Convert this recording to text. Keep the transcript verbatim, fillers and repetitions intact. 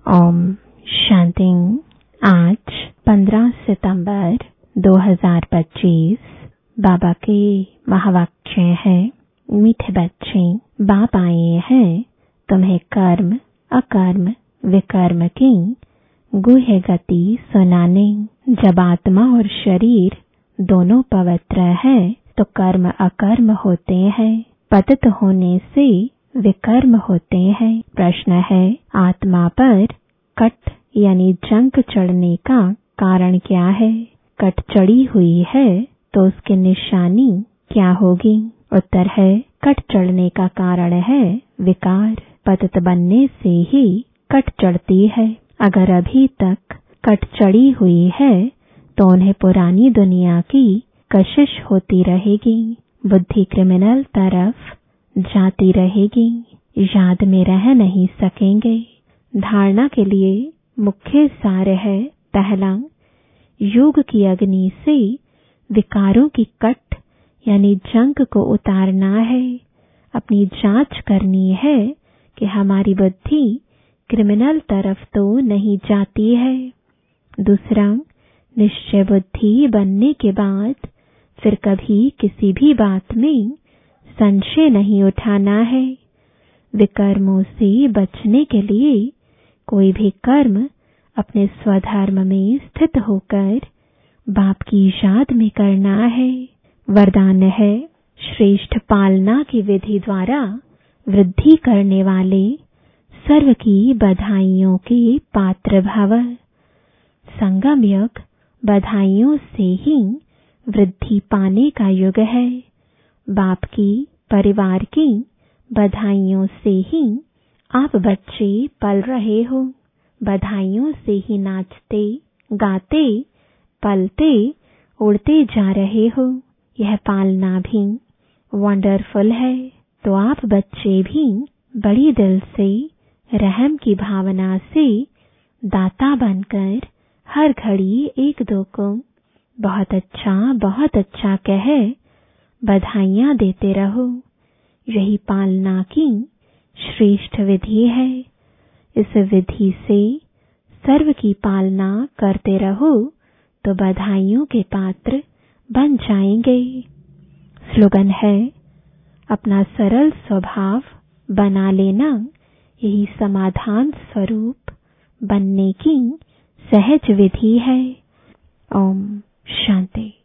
ओम शांति। आज पंद्रह सितंबर दो हज़ार पच्चीस बाबा के महावाक्य है। मीठे बच्चे, बाप आए हैं तुम्हें कर्म अकर्म विकर्म की गुह्य गति सुनाने। जब आत्मा और शरीर दोनों पवित्र है तो कर्म अकर्म होते हैं, पतित होने से विकर्म होते हैं। प्रश्न है, आत्मा पर कट यानी जंक चढ़ने का कारण क्या है? कट चढ़ी हुई है तो उसकी निशानी क्या होगी? उत्तर है, कट चढ़ने का कारण है विकार। पतित बनने से ही कट चढ़ती है। अगर अभी तक कट चढ़ी हुई है तो उन्हें पुरानी दुनिया की कशिश होती रहेगी। बुद्धि क्रिमिनल तरफ जाती रहेगी, याद में रह नहीं सकेंगे। धारणा के लिए मुख्य सार है, पहला, योग की अग्नि से विकारों की कट यानी जंग को उतारना है। अपनी जांच करनी है कि हमारी बुद्धि क्रिमिनल तरफ तो नहीं जाती है। दूसरा, निश्चय बुद्धि बनने के बाद फिर कभी किसी भी बात में संशय नहीं उठाना है। विकर्मों से बचने के लिए कोई भी कर्म अपने स्वधर्म में स्थित होकर बाप की याद में करना है। वरदान है, श्रेष्ठ पालना की विधि द्वारा वृद्धि करने वाले सर्व की बधाइयों के पात्र भव। संगम युग बधाइयों से ही वृद्धि पाने का युग है। बाप की परिवार की बधाइयों से ही आप बच्चे पल रहे हो। बधाइयों से ही नाचते गाते पलते उड़ते जा रहे हो। यह पालना भी वंडरफुल है। तो आप बच्चे भी बड़ी दिल से रहम की भावना से दाता बनकर हर घड़ी एक दो को बहुत अच्छा बहुत अच्छा कह बधाइयां देते रहो। यही पालना की श्रेष्ठ विधि है। इस विधि से सर्व की पालना करते रहो तो बधाइयों के पात्र बन जाएंगे। स्लोगन है, अपना सरल स्वभाव बना लेना यही समाधान स्वरूप बनने की सहज विधि है। ओम शांति।